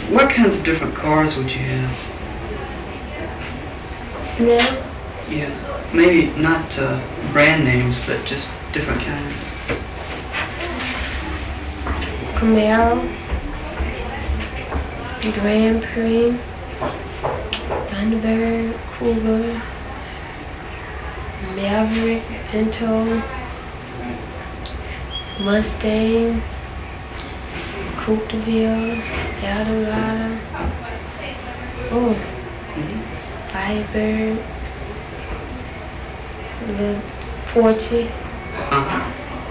What kinds of different cars would you have? Now, Yeah, maybe not brand names, but just different kinds. Camaro, Grand Prix, Thunderbird, Cougar, Maverick, Pinto, Mustang, Coupe de Ville, Eldorado, Firebird, the Porsche. Uh-huh.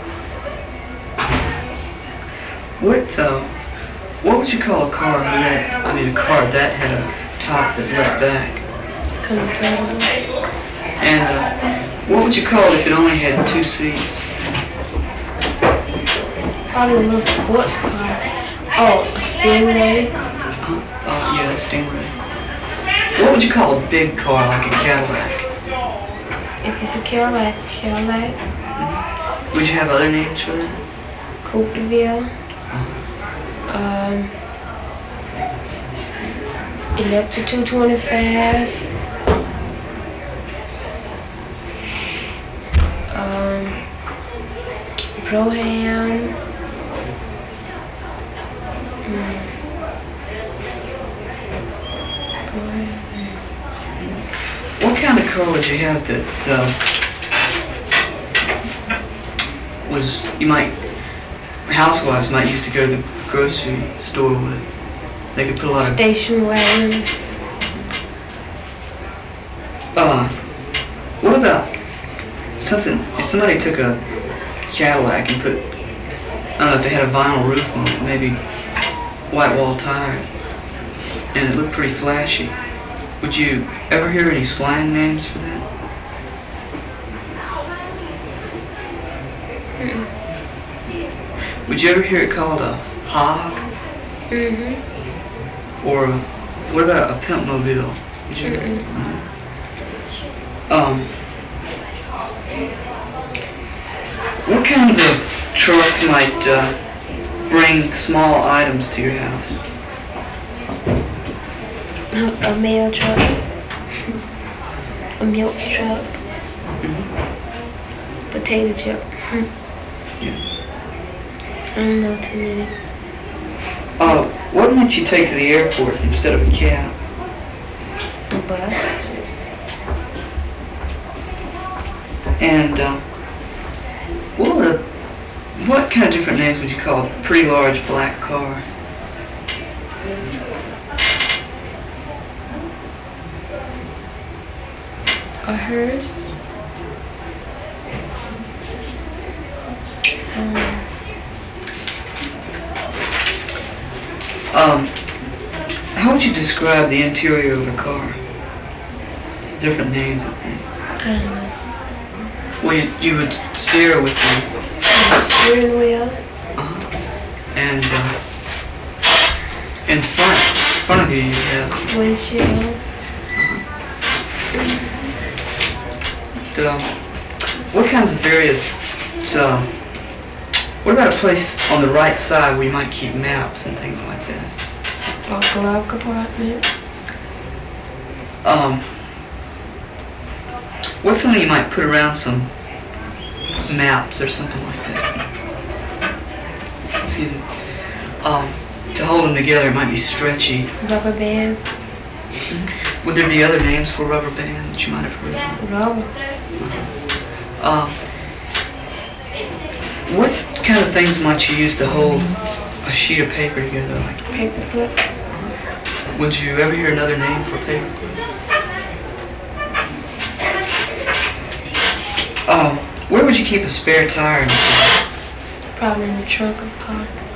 What would you call a car a car that had a top that let back? Convertible. And what would you call it if it only had two seats? Probably a little sports car. Oh, a Stingray. Yeah, a Stingray. What would you call a big car like a Cadillac? If it's a Cadillac. Would you have other names for that? Coupe de Ville. Electra 225. Pro-Am. What kind of car would you have that housewives might used to go to the grocery store with? They could put a lot of... Station wagon. What about something, if somebody took a Cadillac and put, I don't know if they had a vinyl roof on it, maybe white wall tires, and it looked pretty flashy, would you ever hear any slang names for that? Would you ever hear it called a hog? Or what about a pimp mobile? Would you ever? What kinds of trucks might bring small items to your house? A mail truck. A milk truck. Potato chip. Yeah. I don't know too many. What might you take to the airport instead of a cab? A bus. And what kind of different names would you call a pretty large black car? A hearse. How would you describe the interior of a car? Different names and things. I don't know. Well, you would steer with A steering wheel. And in front of you, you have Windshield. what kinds of various? What about a place on the right side where you might keep maps and things like that? A glove compartment. What's something you might put around some maps or something like that? Excuse me. To hold them together, it might be stretchy. Rubber band. Would there be other names for rubber band that you might have heard of? Rubber. What kind of things might you use to hold a sheet of paper together? Like Paperclip. would you ever hear another name for paperclip? Where would you keep a spare tire in the car? Probably in the trunk of the car.